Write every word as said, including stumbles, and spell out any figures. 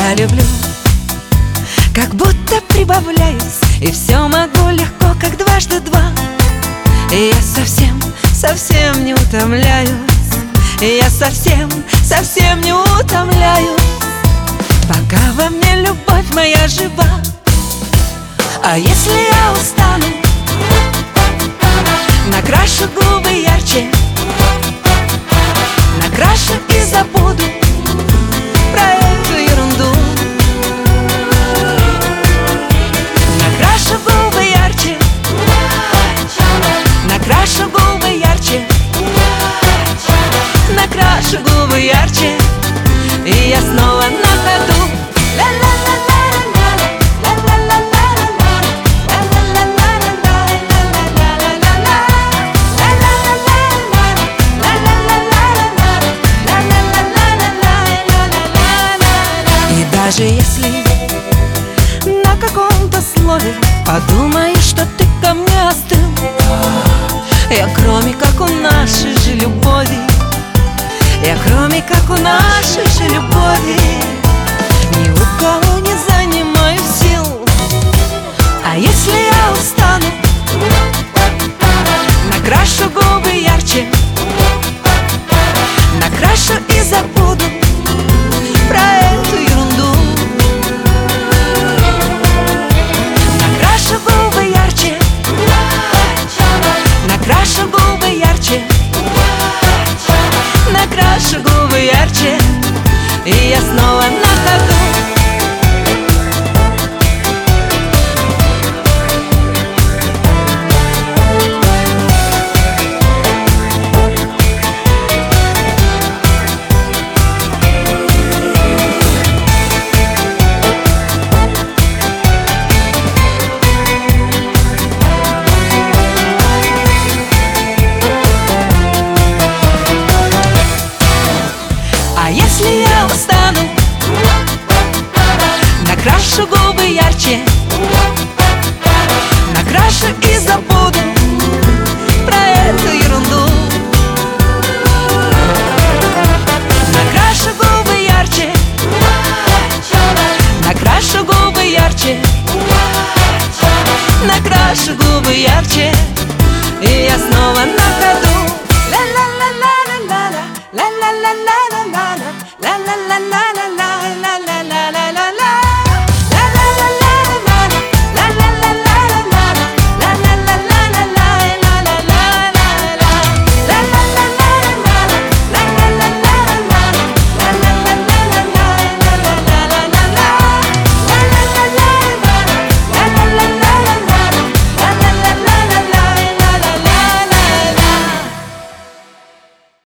Я люблю, как будто прибавляюсь, и все могу легко, как дважды два. И я совсем, совсем не утомляюсь, и я совсем, совсем не утомляюсь, пока во мне любовь моя жива. А если я устану, накрашу губы ярче, накрашу и забуду про эту ерунду. Накрашу губы ярче, накрашу губы ярче, накрашу губы ярче, и я снова на ходу. Даже если на каком-то слове подумаешь, что ты ко мне остыл, я кроме как у нашей же любови, я кроме как у нашей же любови